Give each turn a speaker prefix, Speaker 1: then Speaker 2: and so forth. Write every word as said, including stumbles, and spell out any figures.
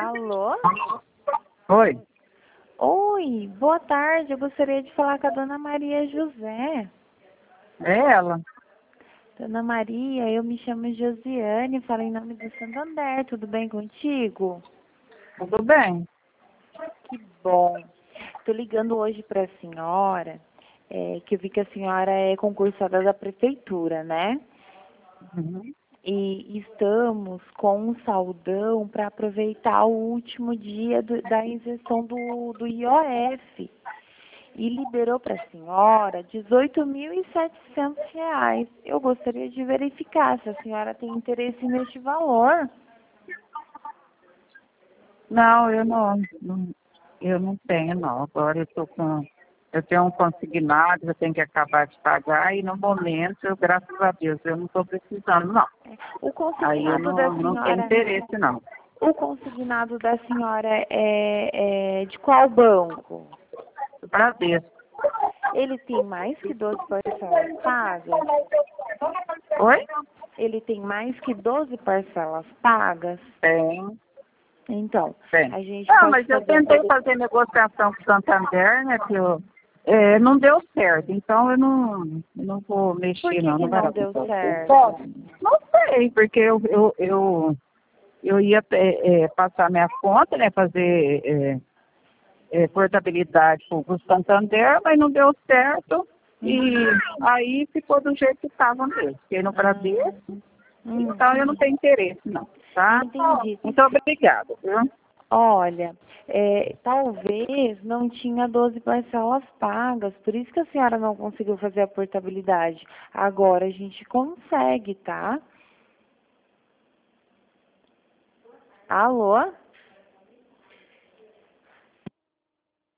Speaker 1: Alô?
Speaker 2: Oi,
Speaker 1: Oi, boa tarde. Eu gostaria de falar com a dona Maria José.
Speaker 2: é ela.
Speaker 1: Dona Maria, eu me chamo Josiane, falo em nome do Santander. Tudo bem contigo?
Speaker 2: Tudo bem?
Speaker 1: Que bom. Estou ligando hoje para a senhora, é, que eu vi que a senhora é concursada da prefeitura, né?
Speaker 2: Uhum.
Speaker 1: E estamos com um saldão para aproveitar o último dia do- da isenção do, do I O F. E liberou para a senhora dezoito mil e setecentos reais. Eu gostaria de verificar se a senhora tem interesse neste valor.
Speaker 2: Não, eu não, não- eu não tenho não. Agora eu tô com, eu tenho um consignado, eu tenho que acabar de pagar e no momento, eu, graças a Deus, eu não estou precisando não.
Speaker 1: O
Speaker 2: Aí eu
Speaker 1: consignado da
Speaker 2: não, não tenho
Speaker 1: senhora,
Speaker 2: interesse não.
Speaker 1: o consignado da senhora é, é de qual banco?
Speaker 2: Eu Bradesco.
Speaker 1: Ele tem mais que doze parcelas pagas?
Speaker 2: Oi?
Speaker 1: Ele tem mais que doze parcelas pagas?
Speaker 2: Tem,
Speaker 1: Então,
Speaker 2: tem.
Speaker 1: a gente
Speaker 2: Ah,
Speaker 1: pode
Speaker 2: mas eu
Speaker 1: fazer...
Speaker 2: tentei fazer negociação com o Santander, né, que eu, é, não deu certo, então eu não, não vou
Speaker 1: Por
Speaker 2: mexer
Speaker 1: que
Speaker 2: não,
Speaker 1: que
Speaker 2: não vai
Speaker 1: não
Speaker 2: dar
Speaker 1: deu
Speaker 2: certo.
Speaker 1: certo?
Speaker 2: Não sei, porque eu, eu, eu, eu ia é, é, passar minha conta, né, fazer é, é, portabilidade com o Santander, mas não deu certo. E
Speaker 1: Uhum.
Speaker 2: aí ficou do jeito que estava mesmo. Fiquei no
Speaker 1: Ah,
Speaker 2: Bradesco, então eu não
Speaker 1: uhum.
Speaker 2: tenho interesse não, tá?
Speaker 1: Entendi.
Speaker 2: Muito obrigada, viu?
Speaker 1: Olha, é, talvez não tinha doze parcelas pagas, por isso que a senhora não conseguiu fazer a portabilidade. Agora a gente consegue, tá? Alô?